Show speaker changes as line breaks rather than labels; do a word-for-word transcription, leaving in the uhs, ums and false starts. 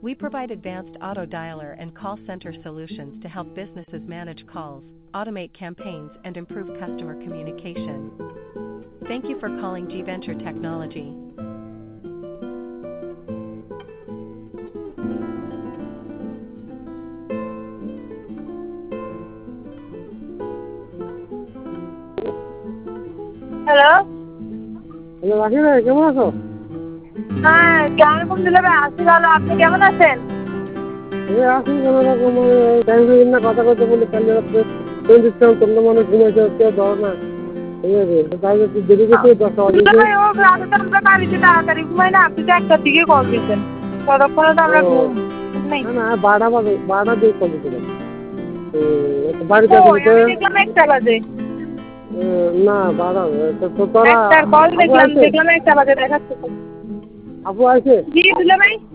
We provide advanced auto dialer and call center solutions to help businesses manage calls, automate campaigns, and improve customer communication. Thank you for calling G Venture Technology.
Hello
hello Rakhi ভাই, কেমন আছো?
হ্যাঁ কেমন phone দিলে ভাই? আছি ভালো, আপনি কেমন আছেন?
এই আছি কোনো রকম টাইম না কথা কথা বলে কাল রাত্রে ফোন দিচ্ছিলাম, তোমরা মনে ঘুমাইতে কেউ ধরো না। ঠিক আছে, তাই একটু দেরি গেছে দশটা
দুলা
বাজে।
ভাই ও রাতে তো আমরা বাড়িতে তাড়াতাড়ি ঘুমাই না, আপনি তো একটার দিকে কল দিয়েছেন, ততক্ষণে তো
ও
আমরা ঘুম নেই।
না না, বারোটা বাজে, বারোটা দিয়ে কল দিয়েছিলাম। তো বাড়িতে আসলে
কই
তো
আমি দেখলাম একটা বাজে,
না বারোটা তো তো তোরা
একটার কল
আপু
দেখলাম
আছে?
দেখলাম একটা বাজে দেখাচ্ছে।
আপু আছে?
জি দুলা ভাই